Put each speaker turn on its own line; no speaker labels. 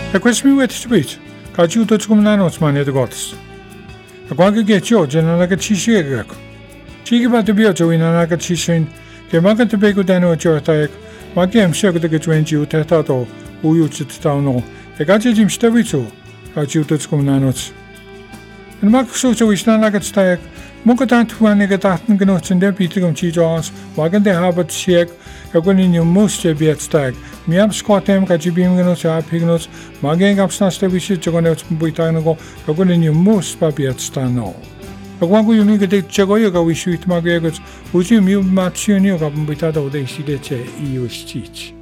E questo mi vuoi sapere? Che ci tutto come non ho mangiato gots. E quando che c'ho, già non è che ci sia. Ci che va te bio giù in una che ci sia, che manca te beco danno giù te, ma che am scelto che tu giù te tato, uyu ci stavano. E che ci mi stavi giù, che ci tutto come non ho. E ma che so is non che stai, manca tanto wanneer che dachten genoeg in der Pieter om ci joans, wagen de habat siek, e kon in je moest je biet stag. Mi am squat hem ka ci bim genoeg ja pignots, ma gen gap snas te wisi te kon uit buitano go, e kon in je moest pa biet stano. E wangu ju mi ke de chego yo ka wisi it ma gegots, uji mi ma chioni yo ka buitado de si de che iu stich.